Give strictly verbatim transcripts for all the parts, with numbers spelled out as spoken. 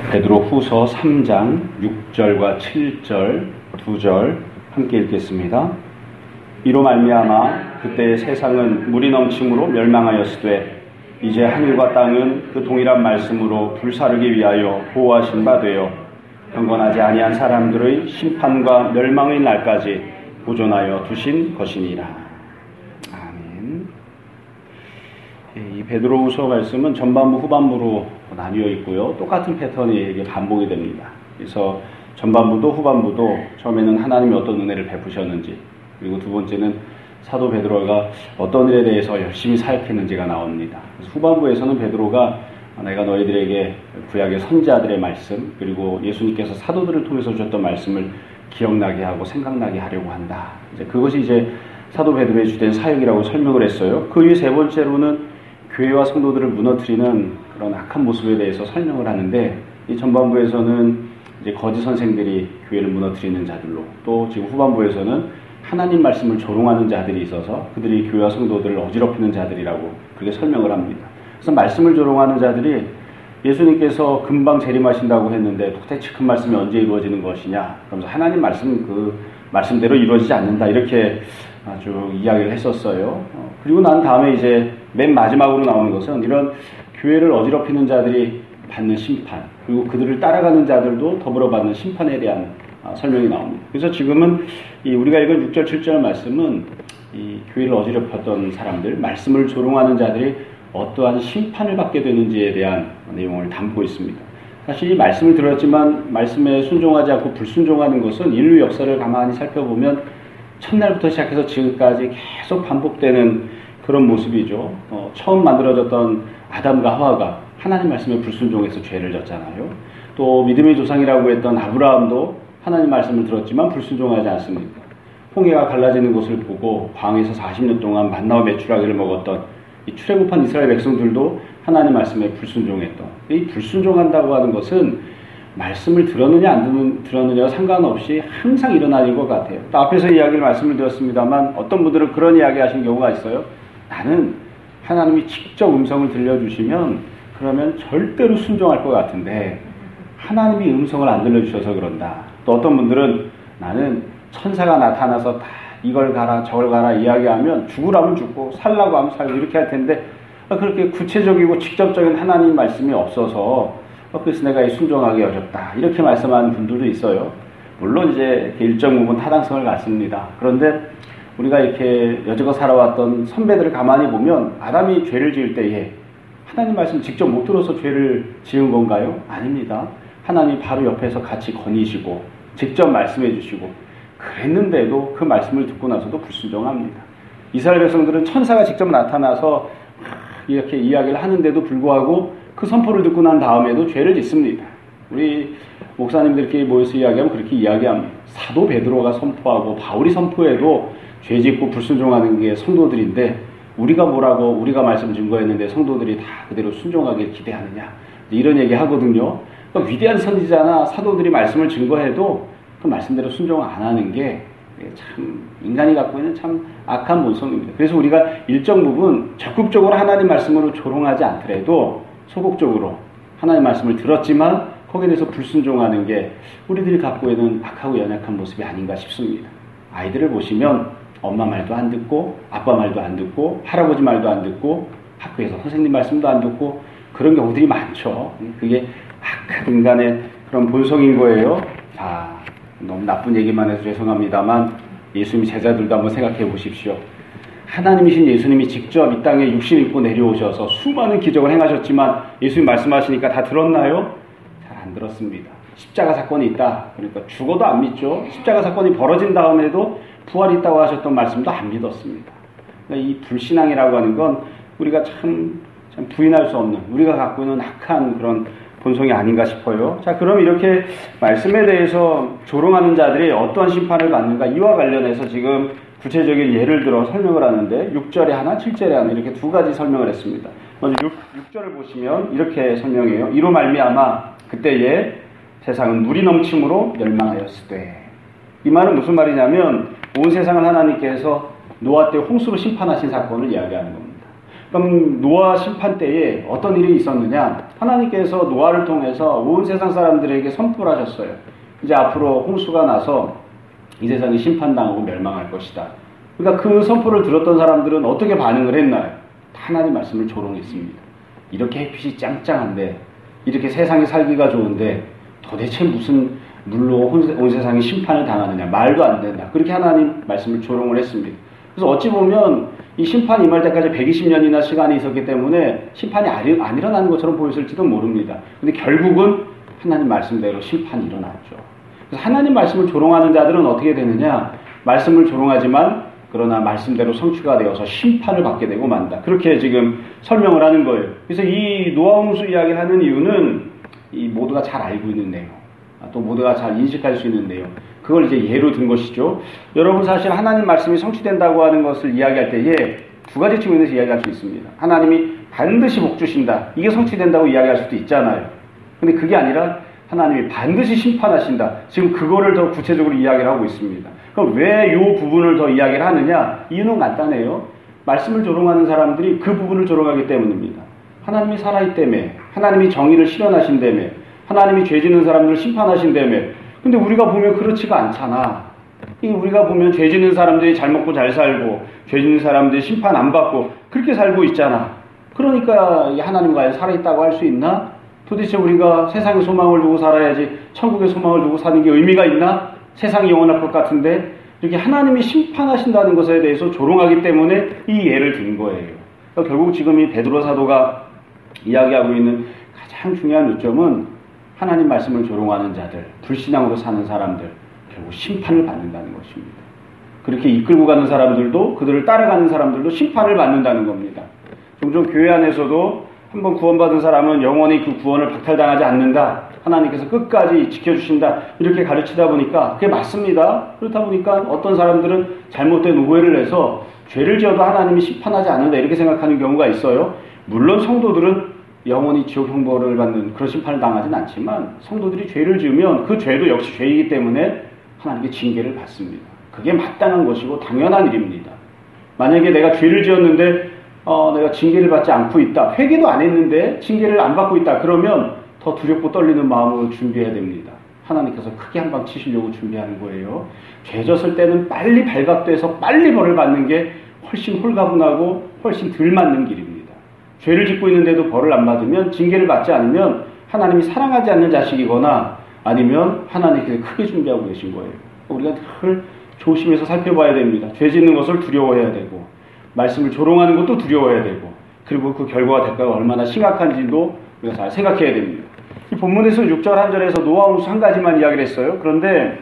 베드로 후서 삼 장 육 절과 칠 절 두 절 함께 읽겠습니다. 이로 말미암아 그때 세상은 물이 넘침으로 멸망하였으되 이제 하늘과 땅은 그 동일한 말씀으로 불사르기 위하여 보호하신 바 되어 경건하지 아니한 사람들의 심판과 멸망의 날까지 보존하여 두신 것이니라. 아멘. 이 베드로후서 말씀은 전반부 후반부로 나뉘어 있고요. 똑같은 패턴이 이게 반복이 됩니다. 그래서 전반부도 후반부도 처음에는 하나님이 어떤 은혜를 베푸셨는지, 그리고 두 번째는 사도 베드로가 어떤 일에 대해서 열심히 사역했는지가 나옵니다. 그래서 후반부에서는 베드로가 내가 너희들에게 구약의 선지자들의 말씀, 그리고 예수님께서 사도들을 통해서 주셨던 말씀을 기억나게 하고 생각나게 하려고 한다. 이제 그것이 이제 사도 베드로의 주된 사역이라고 설명을 했어요. 그 이후 세 번째로는 교회와 성도들을 무너뜨리는 그런 악한 모습에 대해서 설명을 하는데, 이 전반부에서는 이제 거짓 선생들이 교회를 무너뜨리는 자들로, 또 지금 후반부에서는 하나님 말씀을 조롱하는 자들이 있어서 그들이 교회와 성도들을 어지럽히는 자들이라고 그렇게 설명을 합니다. 그래서 말씀을 조롱하는 자들이 예수님께서 금방 재림하신다고 했는데 도대체 그 말씀이 언제 이루어지는 것이냐, 그러면서 하나님 말씀 그 말씀대로 이루어지지 않는다, 이렇게 아주 이야기를 했었어요. 그리고 난 다음에 이제 맨 마지막으로 나오는 것은 이런 교회를 어지럽히는 자들이 받는 심판, 그리고 그들을 따라가는 자들도 더불어 받는 심판에 대한 설명이 나옵니다. 그래서 지금은 이 우리가 읽은 육 절 칠 절 말씀은 이 교회를 어지럽혔던 사람들, 말씀을 조롱하는 자들이 어떠한 심판을 받게 되는지에 대한 내용을 담고 있습니다. 사실 이 말씀을 들었지만 말씀에 순종하지 않고 불순종하는 것은 인류 역사를 가만히 살펴보면 첫날부터 시작해서 지금까지 계속 반복되는 그런 모습이죠. 어, 처음 만들어졌던 아담과 하와가 하나님 말씀에 불순종해서 죄를 졌잖아요. 또 믿음의 조상이라고 했던 아브라함도 하나님 말씀을 들었지만 불순종하지 않습니까? 홍해가 갈라지는 것을 보고 광야에서 사십 년 동안 만나와 메추라기를 먹었던 이 출애굽한 이스라엘 백성들도 하나님 말씀에 불순종했던, 이 불순종한다고 하는 것은 말씀을 들었느냐 안 듣는, 들었느냐와 상관없이 항상 일어나는 것 같아요. 또 앞에서 이야기를 말씀을 드렸습니다만 어떤 분들은 그런 이야기 하신 경우가 있어요. 나는 하나님이 직접 음성을 들려주시면 그러면 절대로 순종할 것 같은데 하나님이 음성을 안 들려주셔서 그런다. 또 어떤 분들은 나는 천사가 나타나서 다 이걸 가라 저걸 가라 이야기하면 죽으라면 죽고 살라고 하면 살고 이렇게 할 텐데 그렇게 구체적이고 직접적인 하나님 말씀이 없어서 그래서 내가 순종하기 어렵다, 이렇게 말씀하는 분들도 있어요. 물론 이제 일정 부분 타당성을 갖습니다. 그런데 우리가 이렇게 여지껏 살아왔던 선배들을 가만히 보면 아담이 죄를 지을 때에 하나님 말씀 직접 못 들어서 죄를 지은 건가요? 아닙니다. 하나님이 바로 옆에서 같이 거니시고 직접 말씀해 주시고 그랬는데도 그 말씀을 듣고 나서도 불순종합니다. 이스라엘 백성들은 천사가 직접 나타나서 이렇게 이야기를 하는데도 불구하고 그 선포를 듣고 난 다음에도 죄를 짓습니다. 우리 목사님들끼리 모여서 이야기하면 그렇게 이야기합니다. 사도 베드로가 선포하고 바울이 선포해도 죄 짓고 불순종하는 게 성도들인데 우리가 뭐라고 우리가 말씀 증거했는데 성도들이 다 그대로 순종하길 기대하느냐, 이런 얘기 하거든요. 그러니까 위대한 선지자나 사도들이 말씀을 증거해도 그 말씀대로 순종을 안 하는 게 참 인간이 갖고 있는 참 악한 본성입니다. 그래서 우리가 일정 부분 적극적으로 하나님 말씀으로 조롱하지 않더라도 소극적으로 하나님 말씀을 들었지만 거기에 대해서 불순종하는 게 우리들이 갖고 있는 악하고 연약한 모습이 아닌가 싶습니다. 아이들을 보시면 엄마 말도 안 듣고 아빠 말도 안 듣고 할아버지 말도 안 듣고 학교에서 선생님 말씀도 안 듣고 그런 경우들이 많죠. 그게 악한 인간의 그런 본성인 거예요. 아, 너무 나쁜 얘기만 해서 죄송합니다만 예수님 제자들도 한번 생각해 보십시오. 하나님이신 예수님이 직접 이 땅에 육신 입고 내려오셔서 수많은 기적을 행하셨지만 예수님 말씀하시니까 다 들었나요? 잘 안 들었습니다. 십자가 사건이 있다, 그러니까 죽어도 안 믿죠. 십자가 사건이 벌어진 다음에도 부활이 있다고 하셨던 말씀도 안 믿었습니다. 그러니까 이 불신앙이라고 하는 건 우리가 참, 참 부인할 수 없는, 우리가 갖고 있는 악한 그런 본성이 아닌가 싶어요. 자, 그럼 이렇게 말씀에 대해서 조롱하는 자들이 어떠한 심판을 받는가, 이와 관련해서 지금 구체적인 예를 들어 설명을 하는데 육 절에 하나, 칠 절에 하나, 이렇게 두 가지 설명을 했습니다. 먼저 육, 육 절을 보시면 이렇게 설명해요. 이로 말미암아 그때에 세상은 물이 넘침으로 멸망하였으되. 이 말은 무슨 말이냐면 온 세상을 하나님께서 노아 때 홍수로 심판하신 사건을 이야기하는 겁니다. 그럼 노아 심판 때에 어떤 일이 있었느냐? 하나님께서 노아를 통해서 온 세상 사람들에게 선포를 하셨어요. 이제 앞으로 홍수가 나서 이 세상이 심판당하고 멸망할 것이다. 그러니까 그 선포를 들었던 사람들은 어떻게 반응을 했나요? 하나님 말씀을 조롱했습니다. 이렇게 햇빛이 짱짱한데, 이렇게 세상이 살기가 좋은데 도대체 무슨 물로 온 세상이 심판을 당하느냐, 말도 안 된다. 그렇게 하나님 말씀을 조롱을 했습니다. 그래서 어찌 보면 이 심판이 임할 때까지 백이십 년이나 시간이 있었기 때문에 심판이 안 일어나는 것처럼 보였을지도 모릅니다. 근데 결국은 하나님 말씀대로 심판이 일어났죠. 그래서 하나님 말씀을 조롱하는 자들은 어떻게 되느냐, 말씀을 조롱하지만 그러나 말씀대로 성취가 되어서 심판을 받게 되고 만다. 그렇게 지금 설명을 하는 거예요. 그래서 이 노아 홍수 이야기를 하는 이유는 이 모두가 잘 알고 있는 내용, 또 모두가 잘 인식할 수 있는 내용, 그걸 이제 예로 든 것이죠. 여러분, 사실 하나님 말씀이 성취된다고 하는 것을 이야기할 때에 두 가지 측면에서 이야기할 수 있습니다. 하나님이 반드시 복 주신다, 이게 성취된다고 이야기할 수도 있잖아요. 근데 그게 아니라 하나님이 반드시 심판하신다, 지금 그거를 더 구체적으로 이야기를 하고 있습니다. 그럼 왜 이 부분을 더 이야기를 하느냐? 이유는 간단해요. 말씀을 조롱하는 사람들이 그 부분을 조롱하기 때문입니다. 하나님이 살아있기 때문에, 하나님이 정의를 실현하신 때문에, 하나님이 죄 짓는 사람들을 심판하신 때문에. 근데 우리가 보면 그렇지가 않잖아. 이 우리가 보면 죄 짓는 사람들이 잘 먹고 잘 살고, 죄 짓는 사람들이 심판 안 받고 그렇게 살고 있잖아. 그러니까 하나님과 살아있다고 할 수 있나? 도대체 우리가 세상의 소망을 두고 살아야지 천국의 소망을 두고 사는 게 의미가 있나? 세상이 영원할 것 같은데. 이렇게 하나님이 심판하신다는 것에 대해서 조롱하기 때문에 이 예를 든 거예요. 그러니까 결국 지금 이 베드로 사도가 이야기하고 있는 가장 중요한 요점은 하나님 말씀을 조롱하는 자들, 불신앙으로 사는 사람들, 결국 심판을 받는다는 것입니다. 그렇게 이끌고 가는 사람들도, 그들을 따라가는 사람들도 심판을 받는다는 겁니다. 종종 교회 안에서도 한번 구원받은 사람은 영원히 그 구원을 박탈당하지 않는다, 하나님께서 끝까지 지켜주신다, 이렇게 가르치다 보니까 그게 맞습니다. 그렇다 보니까 어떤 사람들은 잘못된 오해를 해서 죄를 지어도 하나님이 심판하지 않는다, 이렇게 생각하는 경우가 있어요. 물론 성도들은 영원히 지옥 형벌을 받는 그런 심판을 당하지는 않지만, 성도들이 죄를 지으면 그 죄도 역시 죄이기 때문에 하나님께 징계를 받습니다. 그게 마땅한 것이고 당연한 일입니다. 만약에 내가 죄를 지었는데 어, 내가 징계를 받지 않고 있다, 회개도 안 했는데 징계를 안 받고 있다, 그러면 더 두렵고 떨리는 마음으로 준비해야 됩니다. 하나님께서 크게 한 방 치시려고 준비하는 거예요. 죄 졌을 때는 빨리 발각돼서 빨리 벌을 받는 게 훨씬 홀가분하고 훨씬 덜 맞는 길입니다. 죄를 짓고 있는데도 벌을 안 받으면, 징계를 받지 않으면 하나님이 사랑하지 않는 자식이거나 아니면 하나님께서 크게 준비하고 계신 거예요. 우리가 늘 조심해서 살펴봐야 됩니다. 죄 짓는 것을 두려워해야 되고, 말씀을 조롱하는 것도 두려워해야 되고, 그리고 그 결과와 대가가 얼마나 심각한지도 우리가 잘 생각해야 됩니다. 이 본문에서 육 절 한 절에서 노아 홍수 한 가지만 이야기를 했어요. 그런데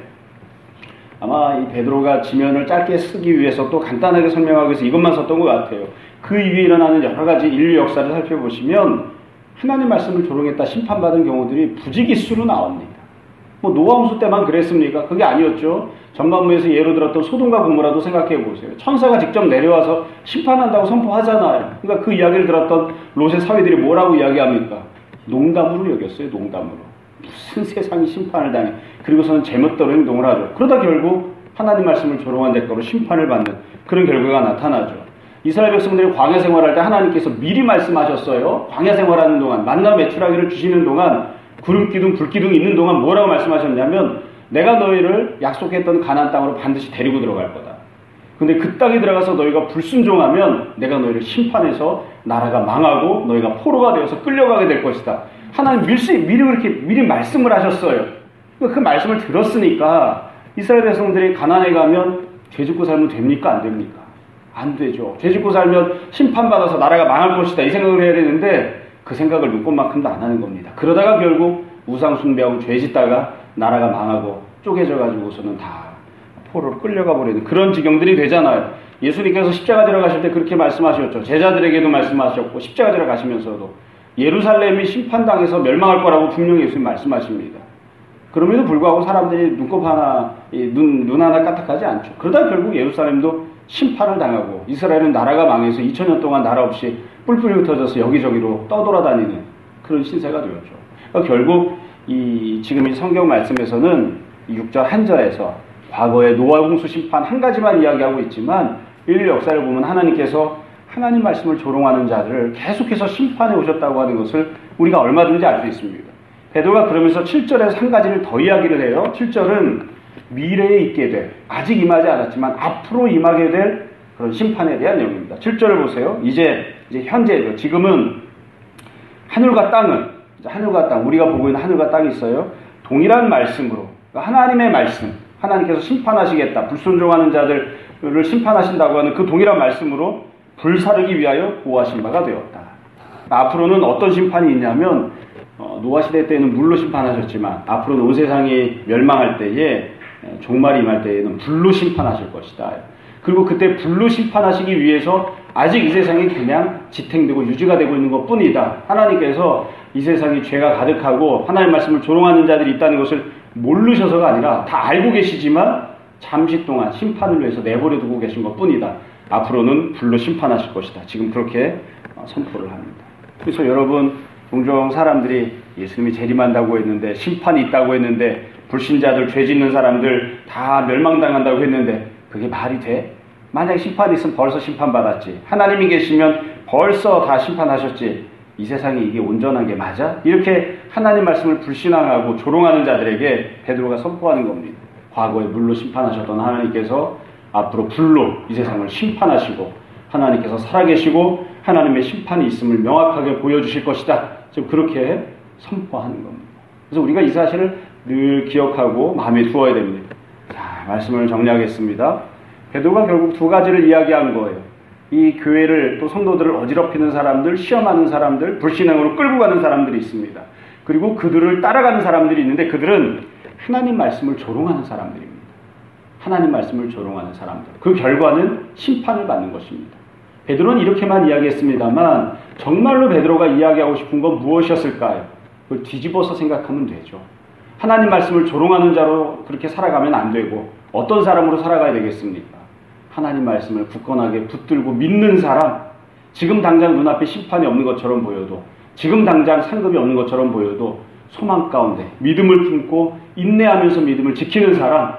아마 이 베드로가 지면을 짧게 쓰기 위해서 또 간단하게 설명하기 위해서 이것만 썼던 것 같아요. 그 이후에 일어나는 여러 가지 인류 역사를 살펴보시면 하나님 말씀을 조롱했다 심판받은 경우들이 부지기수로 나옵니다. 뭐 노아 홍수 때만 그랬습니까? 그게 아니었죠. 전반부에서 예로 들었던 소돔과 고모라도 생각해 보세요. 천사가 직접 내려와서 심판한다고 선포하잖아요. 그러니까 그 이야기를 들었던 롯의 사위들이 뭐라고 이야기합니까? 농담으로 여겼어요. 농담으로. 무슨 세상이 심판을 당해. 그리고서는 제멋대로 행동을 하죠. 그러다 결국 하나님 말씀을 조롱한 대가로 심판을 받는 그런 결과가 나타나죠. 이스라엘 백성들이 광야 생활할 때 하나님께서 미리 말씀하셨어요. 광야 생활하는 동안, 만나 메추라기를 주시는 동안, 구름 기둥, 불 기둥이 있는 동안 뭐라고 말씀하셨냐면, 내가 너희를 약속했던 가나안 땅으로 반드시 데리고 들어갈 거다. 근데 그 땅에 들어가서 너희가 불순종하면 내가 너희를 심판해서 나라가 망하고 너희가 포로가 되어서 끌려가게 될 것이다. 하나님 미리, 미리 그렇게 미리 말씀을 하셨어요. 그 말씀을 들었으니까 이스라엘 백성들이 가나안에 가면 죄 짓고 살면 됩니까? 안 됩니까? 안 되죠. 죄 짓고 살면 심판받아서 나라가 망할 것이다, 이 생각을 해야 되는데 그 생각을 눈꼽만큼도 안 하는 겁니다. 그러다가 결국 우상 숭배하고 죄 짓다가 나라가 망하고 쪼개져가지고서는 다 포로로 끌려가 버리는 그런 지경들이 되잖아요. 예수님께서 십자가 지러 가실 때 그렇게 말씀하셨죠. 제자들에게도 말씀하셨고, 십자가 지러 가시면서도 예루살렘이 심판당해서 멸망할 거라고 분명히 예수님 말씀하십니다. 그럼에도 불구하고 사람들이 눈곱 하나, 눈, 눈 하나 까딱하지 않죠. 그러다 결국 예루살렘도 심판을 당하고 이스라엘은 나라가 망해서 이천 년 동안 나라 없이 뿔뿔이 흩어져서 여기저기로 떠돌아다니는 그런 신세가 되었죠. 그러니까 결국 이 지금 이 성경 말씀에서는 육 절 한 절에서 과거의 노아 홍수 심판 한 가지만 이야기하고 있지만, 인류 역사를 보면 하나님께서 하나님 말씀을 조롱하는 자들을 계속해서 심판해 오셨다고 하는 것을 우리가 얼마든지 알 수 있습니다. 베드로가 그러면서 칠 절에서 한 가지를 더 이야기를 해요. 칠 절은 미래에 있게 될, 아직 임하지 않았지만 앞으로 임하게 될 그런 심판에 대한 내용입니다. 칠 절을 보세요. 이제 이제 현재죠. 지금은 하늘과 땅은, 하늘과 땅, 우리가 보고 있는 하늘과 땅이 있어요. 동일한 말씀으로, 그러니까 하나님의 말씀, 하나님께서 심판하시겠다, 불순종하는 자들을 심판하신다고 하는 그 동일한 말씀으로 불사르기 위하여 구하신 바가 되었다. 앞으로는 어떤 심판이 있냐면, 어, 노아 시대 때는 물로 심판하셨지만 앞으로는 온 세상이 멸망할 때에, 종말이 임할 때에는 불로 심판하실 것이다. 그리고 그때 불로 심판하시기 위해서 아직 이 세상이 그냥 지탱되고 유지가 되고 있는 것 뿐이다. 하나님께서 이 세상이 죄가 가득하고 하나님의 말씀을 조롱하는 자들이 있다는 것을 모르셔서가 아니라 다 알고 계시지만 잠시 동안 심판을 위해서 내버려 두고 계신 것 뿐이다. 앞으로는 불로 심판하실 것이다. 지금 그렇게 선포를 합니다. 그래서 여러분, 종종 사람들이 예수님이 재림한다고 했는데, 심판이 있다고 했는데, 불신자들, 죄 짓는 사람들 다 멸망당한다고 했는데 그게 말이 돼? 만약에 심판이 있으면 벌써 심판받았지. 하나님이 계시면 벌써 다 심판하셨지. 이 세상에 이게 온전한 게 맞아? 이렇게 하나님 말씀을 불신앙하고 조롱하는 자들에게 베드로가 선포하는 겁니다. 과거에 물로 심판하셨던 하나님께서 앞으로 불로 이 세상을 심판하시고, 하나님께서 살아계시고 하나님의 심판이 있음을 명확하게 보여주실 것이다. 지금 그렇게 선포하는 겁니다. 그래서 우리가 이 사실을 늘 기억하고 마음에 두어야 됩니다. 자, 말씀을 정리하겠습니다. 베드로가 결국 두 가지를 이야기한 거예요. 이 교회를, 또 성도들을 어지럽히는 사람들, 시험하는 사람들, 불신앙으로 끌고 가는 사람들이 있습니다. 그리고 그들을 따라가는 사람들이 있는데 그들은 하나님 말씀을 조롱하는 사람들입니다. 하나님 말씀을 조롱하는 사람들. 그 결과는 심판을 받는 것입니다. 베드로는 이렇게만 이야기했습니다만 정말로 베드로가 이야기하고 싶은 건 무엇이었을까요? 그걸 뒤집어서 생각하면 되죠. 하나님 말씀을 조롱하는 자로 그렇게 살아가면 안 되고 어떤 사람으로 살아가야 되겠습니까? 하나님 말씀을 굳건하게 붙들고 믿는 사람, 지금 당장 눈앞에 심판이 없는 것처럼 보여도, 지금 당장 상급이 없는 것처럼 보여도 소망 가운데 믿음을 품고 인내하면서 믿음을 지키는 사람,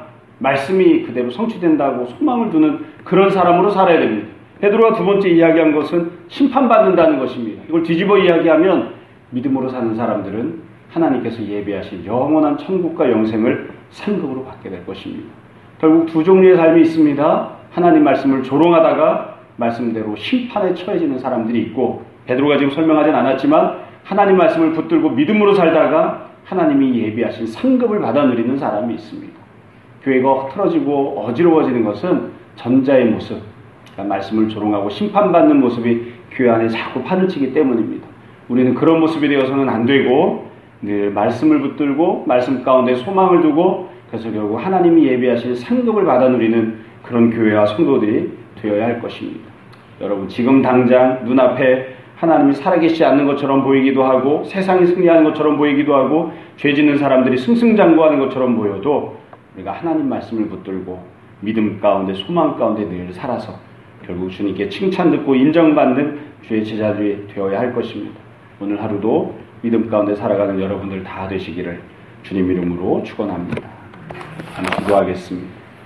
말씀이 그대로 성취된다고 소망을 두는 그런 사람으로 살아야 됩니다. 베드로가 두 번째 이야기한 것은 심판받는다는 것입니다. 이걸 뒤집어 이야기하면 믿음으로 사는 사람들은 하나님께서 예비하신 영원한 천국과 영생을 상급으로 받게 될 것입니다. 결국 두 종류의 삶이 있습니다. 하나님 말씀을 조롱하다가 말씀대로 심판에 처해지는 사람들이 있고, 베드로가 지금 설명하진 않았지만 하나님 말씀을 붙들고 믿음으로 살다가 하나님이 예비하신 상급을 받아 누리는 사람이 있습니다. 교회가 흐트러지고 어지러워지는 것은 전자의 모습, 그러니까 말씀을 조롱하고 심판받는 모습이 교회 안에 자꾸 판을 치기 때문입니다. 우리는 그런 모습이 되어서는 안 되고 늘 말씀을 붙들고 말씀 가운데 소망을 두고, 그래서 결국 하나님이 예비하신 상급을 받아 누리는 그런 교회와 성도들이 되어야 할 것입니다. 여러분, 지금 당장 눈앞에 하나님이 살아계시지 않는 것처럼 보이기도 하고, 세상이 승리하는 것처럼 보이기도 하고, 죄 짓는 사람들이 승승장구하는 것처럼 보여도 우리가 하나님 말씀을 붙들고 믿음 가운데 소망 가운데 늘 살아서 결국 주님께 칭찬 듣고 인정받는 주의 제자들이 되어야 할 것입니다. 오늘 하루도 믿음 가운데 살아가는 여러분들 다 되시기를 주님 이름으로 축원합니다. 하나 기도하겠습니다.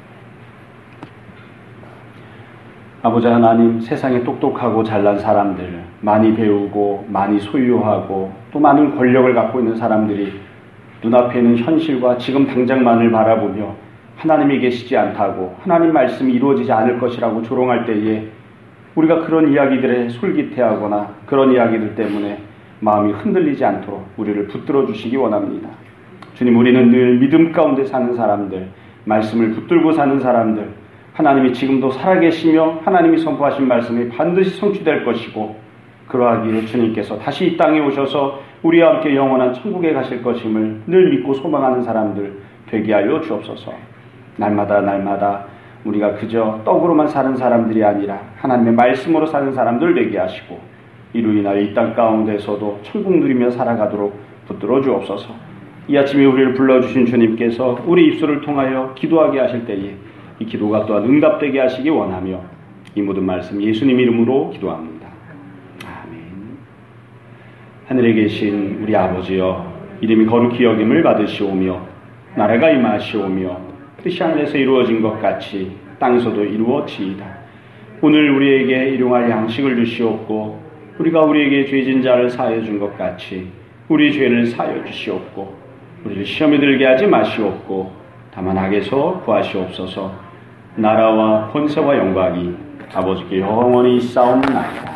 아버지 하나님, 세상에 똑똑하고 잘난 사람들, 많이 배우고 많이 소유하고 또 많은 권력을 갖고 있는 사람들이 눈앞에 있는 현실과 지금 당장만을 바라보며 하나님이 계시지 않다고, 하나님 말씀이 이루어지지 않을 것이라고 조롱할 때에 우리가 그런 이야기들에 솔깃해하거나 그런 이야기들 때문에 마음이 흔들리지 않도록 우리를 붙들어 주시기 원합니다. 주님, 우리는 늘 믿음 가운데 사는 사람들, 말씀을 붙들고 사는 사람들, 하나님이 지금도 살아계시며 하나님이 선포하신 말씀이 반드시 성취될 것이고, 그러하기에 주님께서 다시 이 땅에 오셔서 우리와 함께 영원한 천국에 가실 것임을 늘 믿고 소망하는 사람들 되게 하여 주옵소서. 날마다 날마다 우리가 그저 떡으로만 사는 사람들이 아니라 하나님의 말씀으로 사는 사람들 되게 하시고, 이로 인하여 이 땅 가운데서도 천국 누리며 살아가도록 붙들어 주옵소서. 이 아침에 우리를 불러주신 주님께서 우리 입술을 통하여 기도하게 하실 때에 이 기도가 또한 응답되게 하시기 원하며 이 모든 말씀 예수님 이름으로 기도합니다. 아멘. 하늘에 계신 우리 아버지여, 이름이 거룩히 여김을 받으시오며 나라가 임하시오며 뜻이 하늘에서 이루어진 것 같이 땅에서도 이루어지이다. 오늘 우리에게 일용할 양식을 주시옵고, 우리가 우리에게 죄진 자를 사하여 준 것 같이 우리 죄를 사하여 주시옵고 우리를 시험에 들게 하지 마시옵고 다만 악에서 구하시옵소서. 나라와 권세와 영광이 아버지께 영원히 싸움나이다.